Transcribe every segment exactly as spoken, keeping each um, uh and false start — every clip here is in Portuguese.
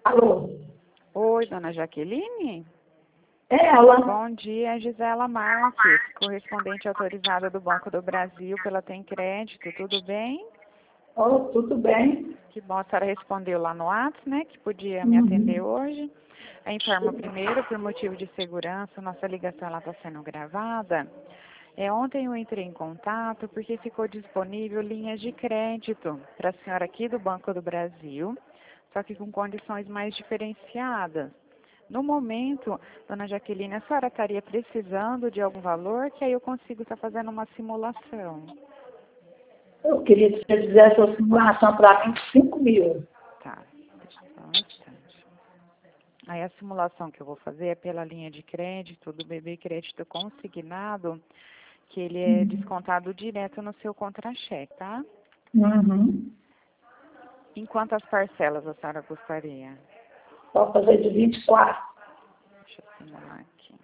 Alô? Oi, dona Jaqueline? É ela? Bom dia, Gisela Marques, correspondente autorizada do Banco do Brasil pela Tem Crédito, tudo bem? Oh, tudo bem? Que bom, a senhora respondeu lá no WhatsApp, né, que podia me atender Uhum. hoje. A informa primeiro, por motivo de segurança, nossa ligação está sendo gravada. É, ontem eu entrei em contato porque ficou disponível linhas de crédito para a senhora aqui do Banco do Brasil, só que com condições mais diferenciadas. No momento, dona Jaqueline, a senhora estaria precisando de algum valor que aí eu consigo estar fazendo uma simulação. Eu queria que você fizesse uma simulação para mim de cinco mil. Tá, deixa eu só um instante. Aí a simulação que eu vou fazer é pela linha de crédito do B B Crédito Consignado, que ele é Uhum. descontado direto no seu contra-cheque, tá? Uhum. Em quantas parcelas a senhora gostaria? Pode fazer de vinte e quatro. Deixa eu simular aqui.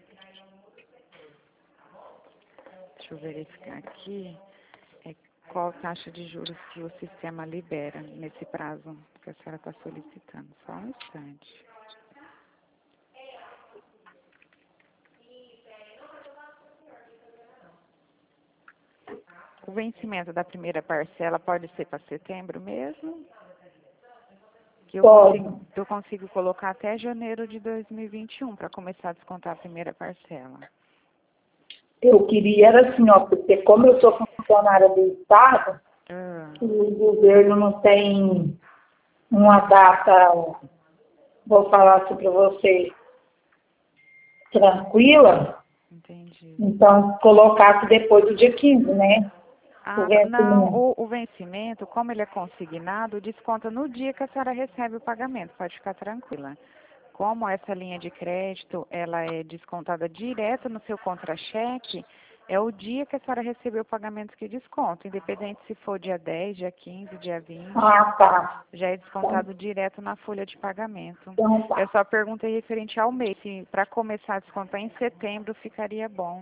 Deixa eu verificar aqui é, qual taxa de juros que o sistema libera nesse prazo que a senhora está solicitando. Só um instante. O vencimento da primeira parcela pode ser para setembro mesmo? Que eu Pode. consigo, eu consigo colocar até janeiro de dois mil e vinte e um para começar a descontar a primeira parcela. Eu queria, era assim, ó, porque como eu sou funcionária do Estado, Ah, o governo não tem uma data, vou falar assim para você, tranquila, entendi. então colocasse depois do dia quinze, né? O Ah, tá. Não, vencimento. o, o vencimento, como ele é consignado, desconta no dia que a senhora recebe o pagamento, pode ficar tranquila. Como essa linha de crédito, ela é descontada direto no seu contra-cheque, é o dia que a senhora recebeu o pagamento que desconta, independente se for dia dez, dia quinze, dia vinte, Ah, tá. já é Então, descontado direto na folha de pagamento. então Eu tá. só perguntei referente ao mês, se para começar a descontar em setembro ficaria bom.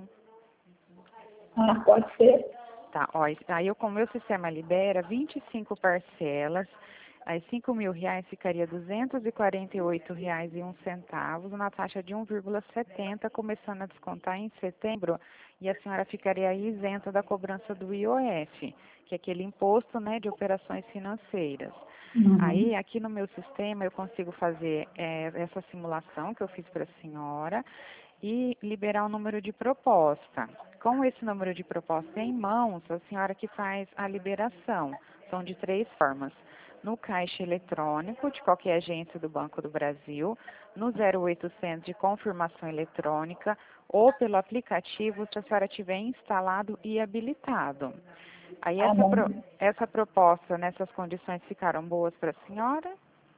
Ah, pode ser. Tá, ó, aí eu, como o meu sistema libera vinte e cinco parcelas, aí cinco mil reais ficaria duzentos e quarenta e oito reais e um centavos, na taxa de um vírgula setenta, começando a descontar em setembro, e a senhora ficaria isenta da cobrança do I O F, que é aquele imposto, né, de operações financeiras. Uhum. Aí, aqui no meu sistema, eu consigo fazer é, essa simulação que eu fiz para a senhora e liberar o número de proposta. Com esse número de proposta em mãos, a senhora que faz a liberação. São de três formas. No caixa eletrônico de qualquer agência do Banco do Brasil, no zero oitocentos de confirmação eletrônica ou pelo aplicativo se a senhora tiver instalado e habilitado. Aí Ah, essa, pro, não. essa proposta nessas condições ficaram boas para a senhora?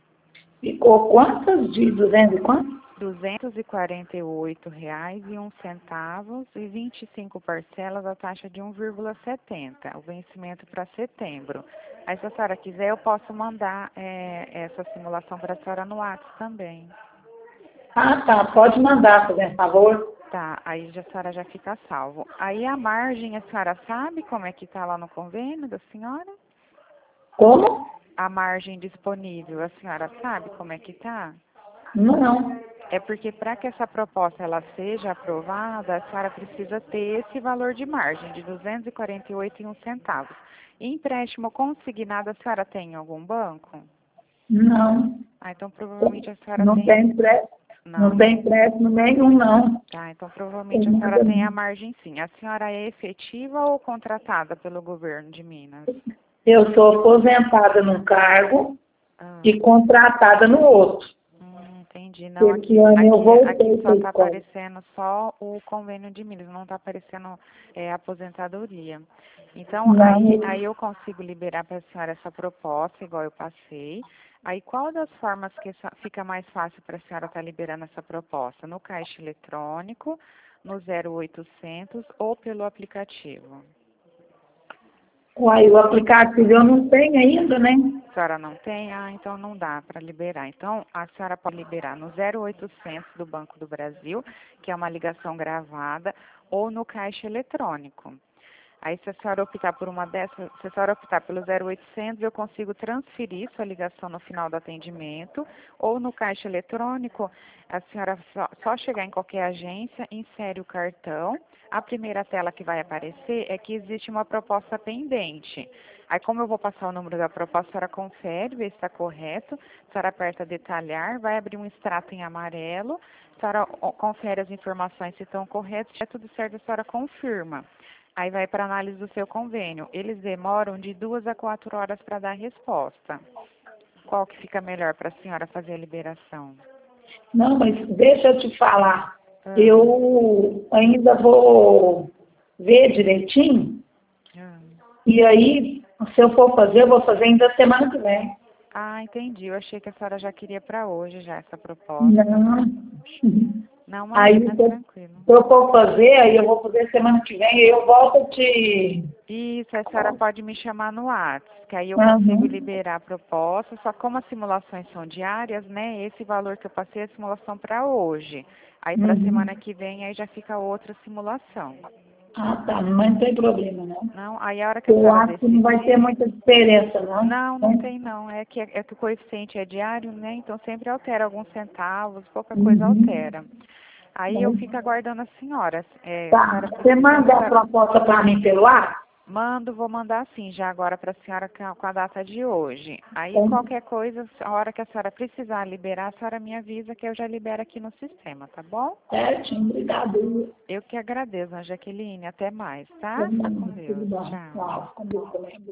Ficou quantas de duzentos e quantos? duzentos e quarenta e oito reais e um centavos e vinte e cinco parcelas a taxa de um vírgula setenta, o vencimento para setembro. Aí se a senhora quiser eu posso mandar é, essa simulação para a senhora no WhatsApp também. Ah, tá. Pode mandar, por favor. Tá, aí já, a senhora já fica salvo. Aí a margem, a senhora sabe como é que está lá no convênio da senhora? Como? A margem disponível, a senhora sabe como é que está? Não. É porque para que essa proposta ela seja aprovada, a senhora precisa ter esse valor de margem de duzentos e quarenta e oito e um centavos. Empréstimo consignado a senhora tem em algum banco? Não. Ah, então provavelmente a senhora Não tem. tem empréstimo. Não, Não então. tem empréstimo nenhum, não. Tá, então provavelmente Tem a senhora nada tem a não. margem sim. A senhora é efetiva ou contratada pelo governo de Minas? Eu sou aposentada num cargo Ah. e contratada no outro. Hum, entendi. Não, Esse aqui, ano eu aqui, aqui voltei só para a está escola. aparecendo só o convênio de milhas, não está aparecendo é, aposentadoria. Então, aí, Não. aí eu consigo liberar para a senhora essa proposta, igual eu passei. Aí, qual das formas que essa- fica mais fácil para a senhora estar liberando essa proposta? No caixa eletrônico, no zero oitocentos ou pelo aplicativo? Uai, o aplicativo eu não tenho ainda, né? A senhora não tem? Ah, então não dá para liberar. Então, a senhora pode liberar no zero oitocentos do Banco do Brasil, que é uma ligação gravada, ou no caixa eletrônico. Aí, se a senhora optar por uma dessas, se a senhora optar pelo zero oitocentos, eu consigo transferir sua ligação no final do atendimento, ou no caixa eletrônico, a senhora só, só chegar em qualquer agência, insere o cartão. A primeira tela que vai aparecer é que existe uma proposta pendente. Aí, como eu vou passar o número da proposta, a senhora confere, vê se está correto, a senhora aperta detalhar, vai abrir um extrato em amarelo, a senhora confere as informações se estão corretas, se é tudo certo, a senhora confirma. Aí vai para análise do seu convênio. Eles demoram de duas a quatro horas para dar a resposta. Qual que fica melhor para a senhora fazer a liberação? Não, mas deixa eu te falar. Ah. Eu ainda vou ver direitinho. Ah. E aí, se eu for fazer, eu vou fazer ainda semana que vem. Ah, entendi. Eu achei que a senhora já queria para hoje já essa proposta. Não. Não, mas Aí, é se eu, tranquilo. se eu for fazer, aí eu vou fazer semana que vem, e eu volto a te... Isso, a senhora pode me chamar no WhatsApp, que aí eu Uhum. consigo liberar a proposta, só como as simulações são diárias, né, esse valor que eu passei é a simulação para hoje. Aí para a Uhum. semana que vem, aí já fica outra simulação. Ah, tá, mas não tem problema, não. Não, aí a hora que a Eu senhora acho que não vai ter decidir... muita diferença, não. Não, não tem não, é que, é que o coeficiente é diário, né, então sempre altera alguns centavos, pouca coisa Uhum. altera. Aí eu fico aguardando a senhora. É, a Tá, senhora você precisa... manda a proposta para mim pelo ar? Mando, vou mandar sim, já agora para a senhora com a, com a data de hoje. Aí Então, qualquer coisa, a hora que a senhora precisar liberar, a senhora me avisa que eu já libero aqui no sistema, tá bom? certinho, obrigado. Eu que agradeço, Ana Jaqueline. Até mais, tá? Fica com Tudo Deus. bom. Tchau. Tchau, com Deus também.